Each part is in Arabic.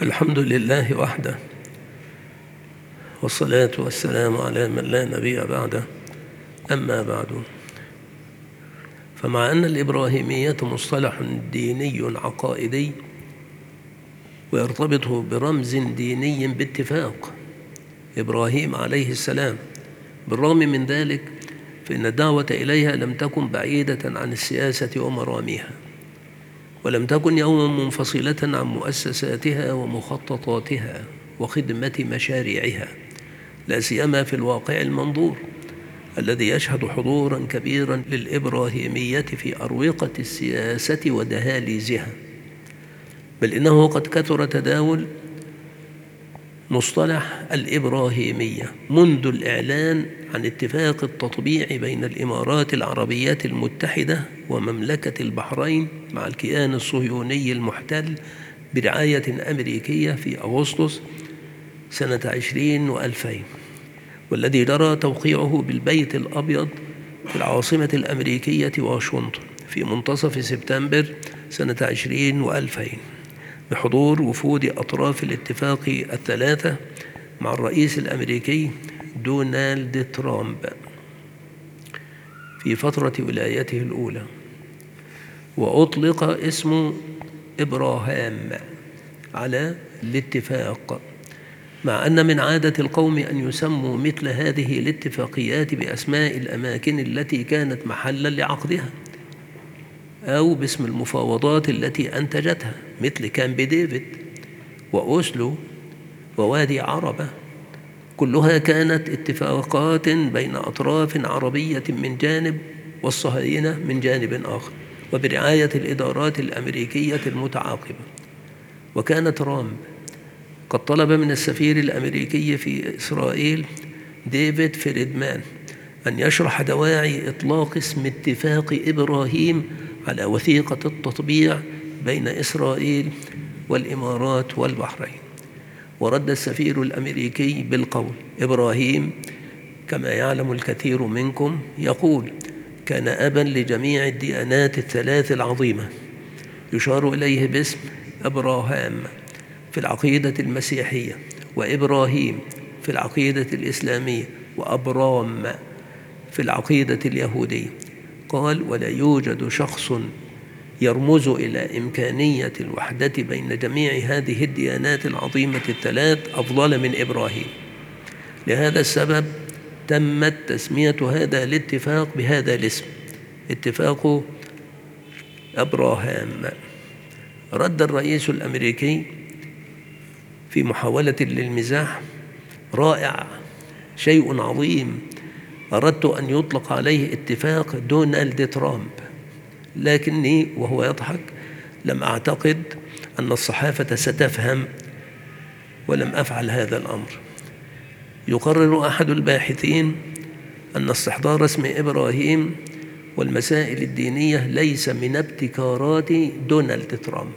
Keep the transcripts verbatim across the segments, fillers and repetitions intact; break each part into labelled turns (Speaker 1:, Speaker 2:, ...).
Speaker 1: الحمد لله وحده، والصلاة والسلام على من لا نبي بعده. أما بعد، فمع أن الإبراهيمية مصطلح ديني عقائدي ويرتبط برمز ديني باتفاق إبراهيم عليه السلام، بالرغم من ذلك فإن الدعوة إليها لم تكن بعيدة عن السياسة ومراميها، ولم تكن يوما منفصلة عن مؤسساتها ومخططاتها وخدمة مشاريعها، لا سيما في الواقع المنظور الذي يشهد حضورا كبيرا للإبراهيمية في أروقة السياسة ودهاليزها. بل إنه قد كثر تداول مصطلح الإبراهيمية منذ الإعلان عن اتفاق التطبيع بين الإمارات العربية المتحدة ومملكة البحرين مع الكيان الصهيوني المحتل برعاية أمريكية في أغسطس سنة عشرين وألفين، والذي جرى توقيعه بالبيت الأبيض في العاصمة الأمريكية واشنطن في منتصف سبتمبر سنة عشرين وألفين، بحضور وفود أطراف الاتفاق الثلاثة مع الرئيس الأمريكي دونالد ترامب في فترة ولايته الأولى. وأطلق اسم إبراهام على الاتفاق، مع أن من عادة القوم أن يسموا مثل هذه الاتفاقيات بأسماء الأماكن التي كانت محلا لعقدها أو باسم المفاوضات التي أنتجتها، مثل كامب ديفيد وأوسلو ووادي عربة. كلها كانت اتفاقات بين أطراف عربية من جانب والصهاينة من جانب آخر، وبرعاية الإدارات الأمريكية المتعاقبة. وكان ترامب قد طلب من السفير الأمريكي في إسرائيل ديفيد فريدمان أن يشرح دواعي إطلاق اسم اتفاق إبراهيم على وثيقة التطبيع بين إسرائيل والإمارات والبحرين. ورد السفير الأمريكي بالقول: إبراهيم كما يعلم الكثير منكم يقول كان أبا لجميع الديانات الثلاث العظيمة، يشار إليه باسم أبراهام في العقيدة المسيحية، وإبراهيم في العقيدة الإسلامية، وأبرام في العقيدة اليهودية. قال: ولا يوجد شخص يرمز إلى إمكانية الوحدة بين جميع هذه الديانات العظيمة الثلاث أفضل من إبراهيم. لهذا السبب تمت تسمية هذا الاتفاق بهذا الاسم، اتفاق أبراهام. رد الرئيس الأمريكي في محاولة للمزاح: رائع، شيء عظيم، أردت أن يطلق عليه اتفاق دونالد ترامب، لكني وهو يضحك لم أعتقد أن الصحافة ستفهم ولم أفعل هذا الأمر. يقرر أحد الباحثين أن استحضار اسم إبراهيم والمسائل الدينية ليس من ابتكارات دونالد ترامب،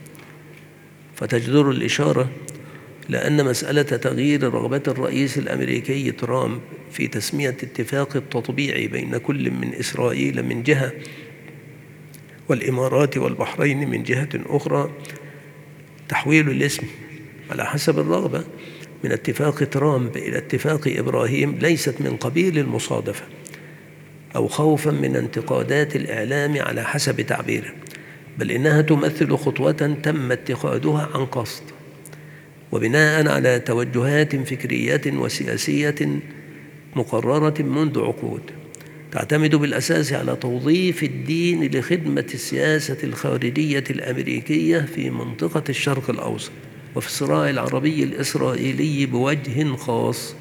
Speaker 1: فتجدر الإشارة لأن مسألة تغيير رغبة الرئيس الأمريكي ترامب في تسمية اتفاق التطبيع بين كل من إسرائيل من جهة والإمارات والبحرين من جهة أخرى، تحويل الاسم على حسب الرغبة من اتفاق ترامب إلى اتفاق إبراهيم ليست من قبيل المصادفة أو خوفا من انتقادات الإعلام على حسب تعبيره، بل إنها تمثل خطوة تم اتخاذها عن قصد وبناء على توجهات فكرية وسياسية مقررة منذ عقود، تعتمد بالأساس على توظيف الدين لخدمة السياسة الخارجية الأمريكية في منطقة الشرق الأوسط وفي الصراع العربي الإسرائيلي بوجه خاص.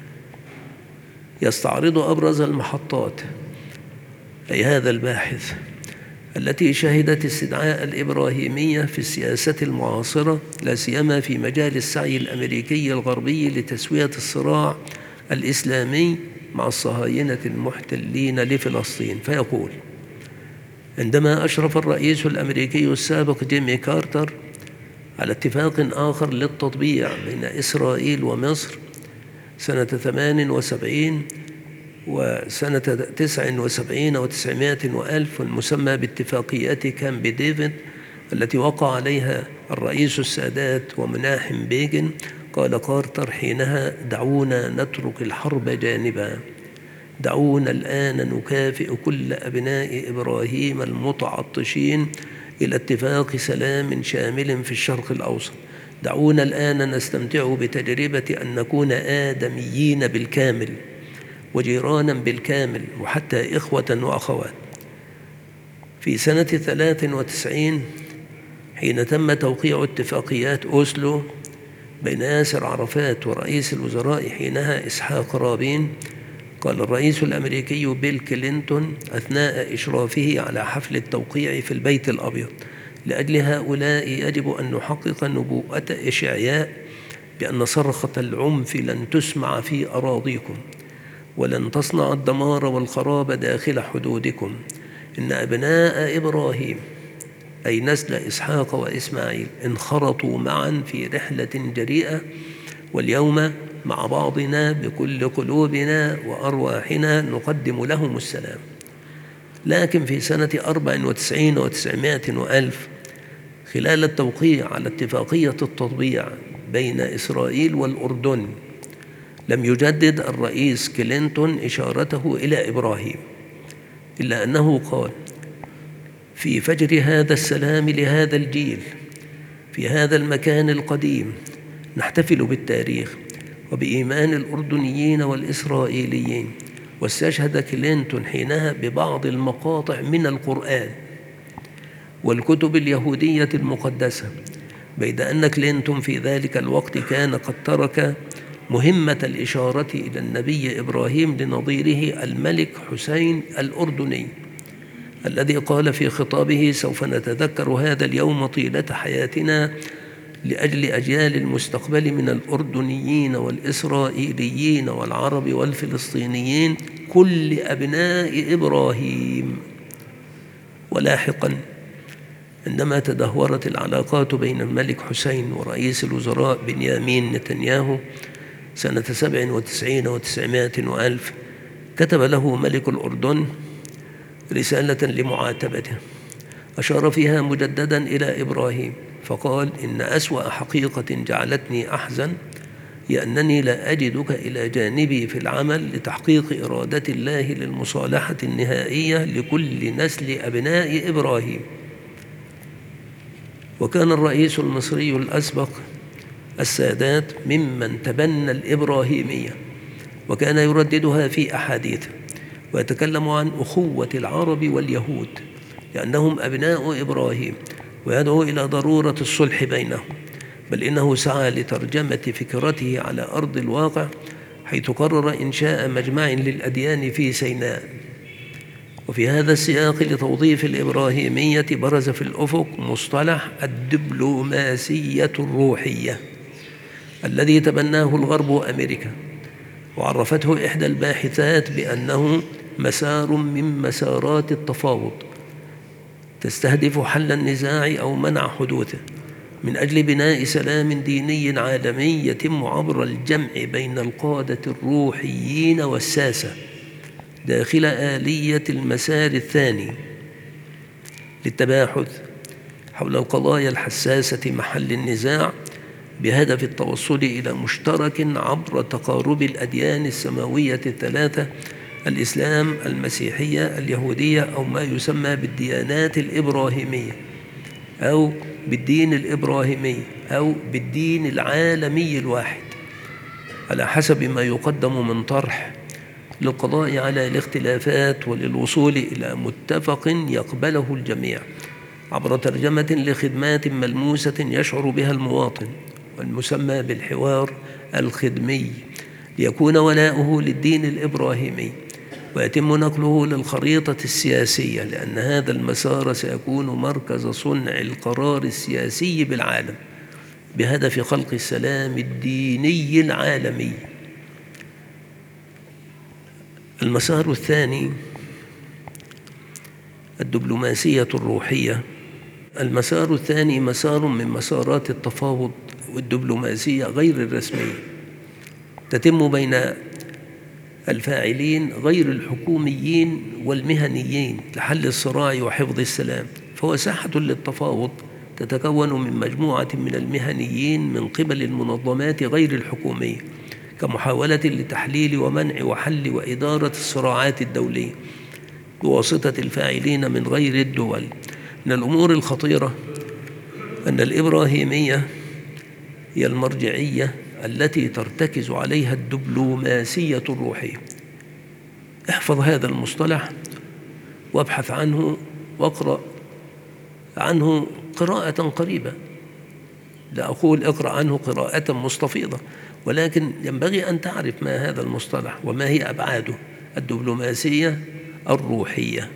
Speaker 1: يستعرض أبرز المحطات، أي هذا الباحث، التي شهدت استدعاء الإبراهيمية في السياسة المعاصرة، لا سيما في مجال السعي الأمريكي الغربي لتسوية الصراع الإسلامي مع الصهاينة المحتلين لفلسطين. فيقول: عندما أشرف الرئيس الأمريكي السابق جيمي كارتر على اتفاق آخر للتطبيع بين إسرائيل ومصر سنة ثمان وسبعين وسنة تسع وسبعين وتسعمائة وألف، والمسمى باتفاقيات كامب ديفيد، التي وقع عليها الرئيس السادات ومناحم بيجن، قال كارتر حينها: دعونا نترك الحرب جانبا، دعونا الآن نكافئ كل أبناء إبراهيم المتعطشين إلى اتفاق سلام شامل في الشرق الأوسط، دعونا الآن نستمتع بتجربة أن نكون آدميين بالكامل وجيرانا بالكامل وحتى إخوة وأخوات. في سنة ثلاث وتسعين حين تم توقيع اتفاقيات أوسلو بين ياسر عرفات ورئيس الوزراء حينها إسحاق رابين، قال الرئيس الأمريكي بيل كلينتون أثناء إشرافه على حفل التوقيع في البيت الأبيض: لأجل هؤلاء يجب أن نحقق نبوءة إشعياء بأن صرخة العنف لن تسمع في أراضيكم ولن تصنع الدمار والخراب داخل حدودكم. إن أبناء إبراهيم أي نسل إسحاق وإسماعيل انخرطوا معا في رحلة جريئة، واليوم مع بعضنا بكل قلوبنا وأرواحنا نقدم لهم السلام. لكن في سنة أربع وتسعين وتسعمائة وألف، خلال التوقيع على اتفاقية التطبيع بين إسرائيل والأردن، لم يجدد الرئيس كلينتون إشارته إلى إبراهيم، إلا أنه قال: في فجر هذا السلام لهذا الجيل في هذا المكان القديم نحتفل بالتاريخ وبإيمان الأردنيين والإسرائيليين. واستشهد كلينتون حينها ببعض المقاطع من القرآن والكتب اليهودية المقدسة، بيد أن كلينتون في ذلك الوقت كان قد ترك مهمة الإشارة إلى النبي إبراهيم لنظيره الملك حسين الأردني، الذي قال في خطابه: سوف نتذكر هذا اليوم طيلة حياتنا لأجل أجيال المستقبل من الأردنيين والإسرائيليين والعرب والفلسطينيين كل أبناء إبراهيم. ولاحقا عندما تدهورت العلاقات بين الملك حسين ورئيس الوزراء بنيامين نتنياهو سنة سبع وتسعين وتسعمائة وألف، كتب له ملك الأردن رسالة لمعاتبته أشار فيها مجددا إلى إبراهيم، فقال: إن أسوأ حقيقة جعلتني أحزن هي أنني لا أجدك إلى جانبي في العمل لتحقيق إرادة الله للمصالحة النهائية لكل نسل أبناء إبراهيم. وكان الرئيس المصري الأسبق السادات ممن تبنى الإبراهيمية، وكان يرددها في أحاديثه ويتكلم عن أخوة العرب واليهود لأنهم أبناء إبراهيم، ويدعو إلى ضرورة الصلح بينهم، بل إنه سعى لترجمة فكرته على أرض الواقع، حيث قرر إنشاء مجمع للأديان في سيناء. وفي هذا السياق لتوظيف الإبراهيمية برز في الأفق مصطلح الدبلوماسية الروحية الذي تبناه الغرب وأمريكا، وعرفته إحدى الباحثات بأنه مسار من مسارات التفاوض تستهدف حل النزاع أو منع حدوثه من أجل بناء سلام ديني عالمي يتم عبر الجمع بين القادة الروحيين والساسة داخل آلية المسار الثاني للتباحث حول القضايا الحساسة محل النزاع، بهدف التوصل إلى مشترك عبر تقارب الأديان السماوية الثلاثة: الإسلام، المسيحية، اليهودية، أو ما يسمى بالديانات الإبراهيمية، أو بالدين الإبراهيمي، أو بالدين العالمي الواحد، على حسب ما يقدم من طرح للقضاء على الاختلافات وللوصول إلى متفق يقبله الجميع عبر ترجمة لخدمات ملموسة يشعر بها المواطن، والمسمى بالحوار الخدمي، ليكون ولاؤه للدين الإبراهيمي ويتم نقله للخريطة السياسية، لأن هذا المسار سيكون مركز صنع القرار السياسي بالعالم بهدف خلق السلام الديني العالمي. المسار الثاني الدبلوماسية الروحية. المسار الثاني مسار من مسارات التفاوض والدبلوماسية غير الرسمية تتم بين الفاعلين غير الحكوميين والمهنيين لحل الصراع وحفظ السلام، فهو ساحة للتفاوض تتكون من مجموعة من المهنيين من قبل المنظمات غير الحكومية كمحاولة لتحليل ومنع وحل وإدارة الصراعات الدولية بواسطة الفاعلين من غير الدول. من الأمور الخطيرة أن الإبراهيمية هي المرجعية التي ترتكز عليها الدبلوماسية الروحية. احفظ هذا المصطلح وابحث عنه واقرأ عنه قراءة قريبة، لا أقول اقرأ عنه قراءة مستفيضة، ولكن ينبغي أن تعرف ما هذا المصطلح وما هي أبعاده. الدبلوماسية الروحية.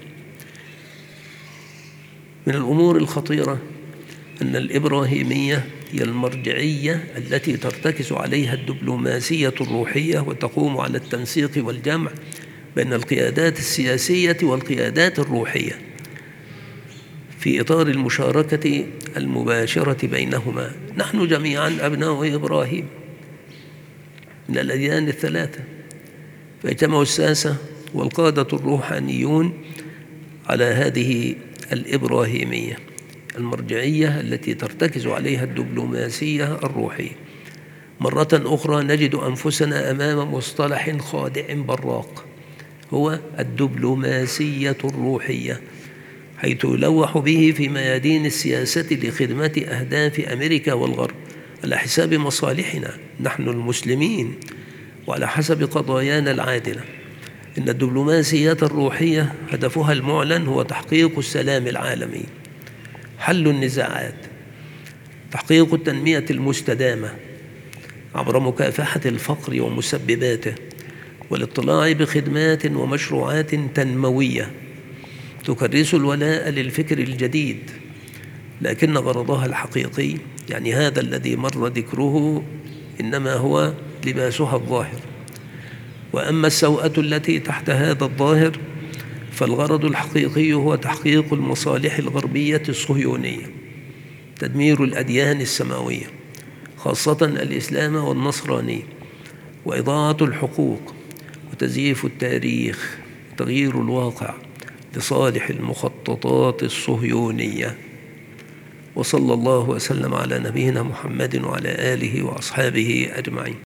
Speaker 1: من الأمور الخطيرة أن الإبراهيمية هي المرجعية التي ترتكز عليها الدبلوماسية الروحية وتقوم على التنسيق والجمع بين القيادات السياسية والقيادات الروحية في إطار المشاركة المباشرة بينهما. نحن جميعا أبناء إبراهيم من الأديان الثلاثة، فاجتمعوا الساسة والقادة الروحانيون على هذه الإبراهيمية المرجعية التي ترتكز عليها الدبلوماسية الروحية. مرة أخرى نجد أنفسنا أمام مصطلح خادع براق هو الدبلوماسية الروحية، حيث يلوح به في ميادين السياسة لخدمة أهداف أمريكا والغرب على حساب مصالحنا نحن المسلمين وعلى حسب قضايانا العادلة. إن الدبلوماسية الروحية هدفها المعلن هو تحقيق السلام العالمي، حل النزاعات، تحقيق التنمية المستدامة عبر مكافحة الفقر ومسبباته، والاطلاع بخدمات ومشروعات تنموية تكرس الولاء للفكر الجديد، لكن غرضها الحقيقي يعني هذا الذي مر ذكره إنما هو لباسها الظاهر. وأما السوءة التي تحت هذا الظاهر فالغرض الحقيقي هو تحقيق المصالح الغربية الصهيونية، تدمير الأديان السماوية خاصة الإسلام والنصرانية، وإضاعة الحقوق وتزييف التاريخ وتغيير الواقع لصالح المخططات الصهيونية. وصلى الله وسلم على نبينا محمد وعلى آله وأصحابه أجمعين.